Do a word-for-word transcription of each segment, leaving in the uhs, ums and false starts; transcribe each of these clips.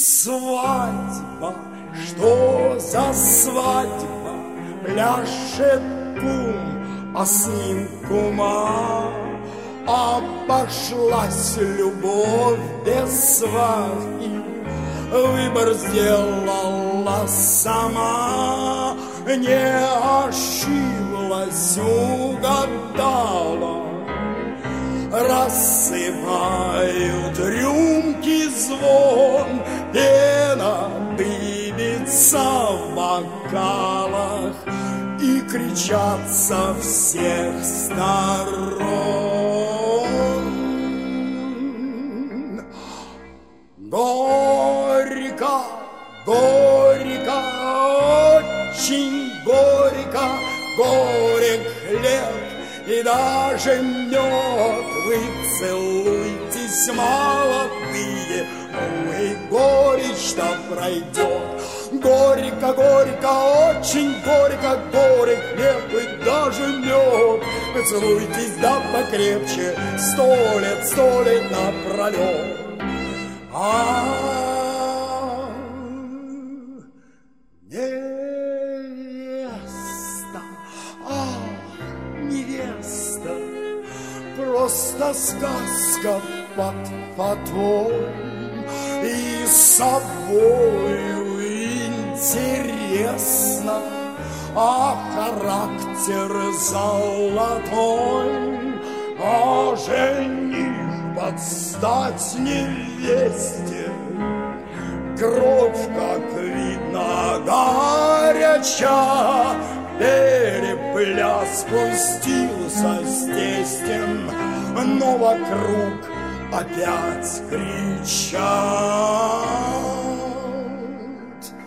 свадьба, что за свадьба? Пляшет кум, а с ним кума. Обошлась любовь без свадьбы, выбор сделала сама. Не ошиблась, угадала. Рассыпают рюмки звон, пена дымится в бокалах, и кричат со всех сторон. Горько, горько, очень горько, горек хлеб и даже мед. Вы целуйтесь, молодые, ну и горечь-то пройдет. Горько, горько, очень горько, горек хлеб и даже мед. Вы целуйтесь, да покрепче, сто лет, сто лет напролет. А невеста, ах, невеста, просто сказка под фатой, и собою интересно, а характер золотой, а жених под стать невесте, кровь, как видно, горяча. Перепляс спустился с тестем, но вокруг опять кричат.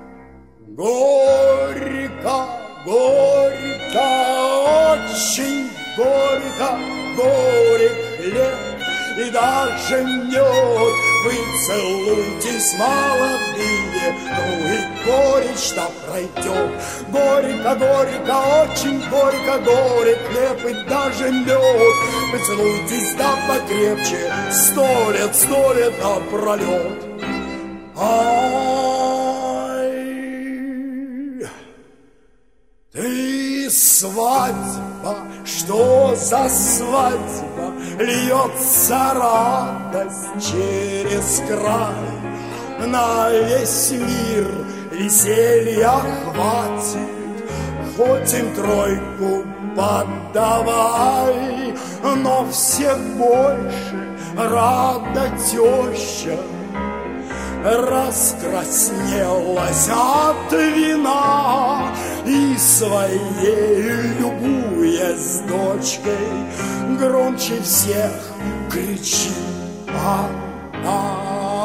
Горько, горько, очень горько, горек хлеб и даже мед. Вы целуйтесь, молодые, ну и горечь-то пройдет. Горько, горько, очень горько, горек хлеб и даже мед. Вы целуйтесь, да покрепче, сто лет, сто лет напролет. Ай, ты свадьба, что за свадьба? Льется радость через край, на весь мир веселья хватит, хоть им тройку подавай. Но всех больше рада теща, раскраснелась от вина, и своей, любуясь дочкой, громче всех кричит она.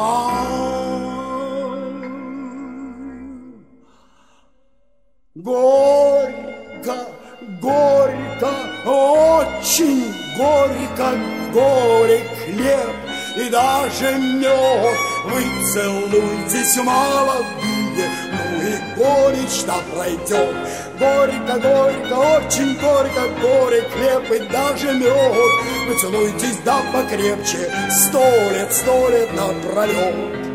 Горько, горько, очень горько, горек хлеб и даже мед. Вы целуйтесь, молодые, ну и горечь-то пройдет. Горько, горько, очень горько, горек хлеб и даже мед. Вы целуйтесь, да покрепче, сто лет, сто лет напролет.